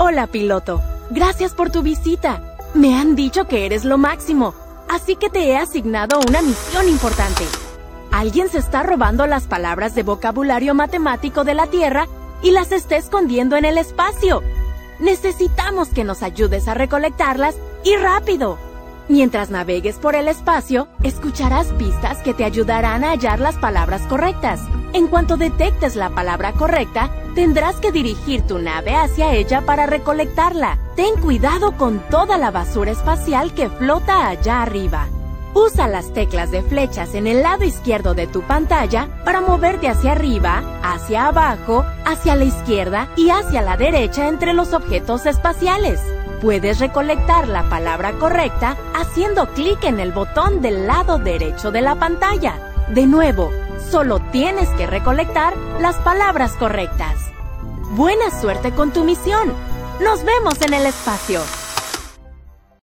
Hola, piloto. Gracias por tu visita. Me han dicho que eres lo máximo, así que te he asignado una misión importante. Alguien se está robando las palabras de vocabulario matemático de la Tierra y las está escondiendo en el espacio. Necesitamos que nos ayudes a recolectarlas y rápido. Mientras navegues por el espacio, escucharás pistas que te ayudarán a hallar las palabras correctas. En cuanto detectes la palabra correcta, tendrás que dirigir tu nave hacia ella para recolectarla. Ten cuidado con toda la basura espacial que flota allá arriba. Usa las teclas de flechas en el lado izquierdo de tu pantalla para moverte hacia arriba, hacia abajo, hacia la izquierda y hacia la derecha entre los objetos espaciales. Puedes recolectar la palabra correcta haciendo clic en el botón del lado derecho de la pantalla. De nuevo, solo tienes que recolectar las palabras correctas. ¡Buena suerte con tu misión! ¡Nos vemos en el espacio!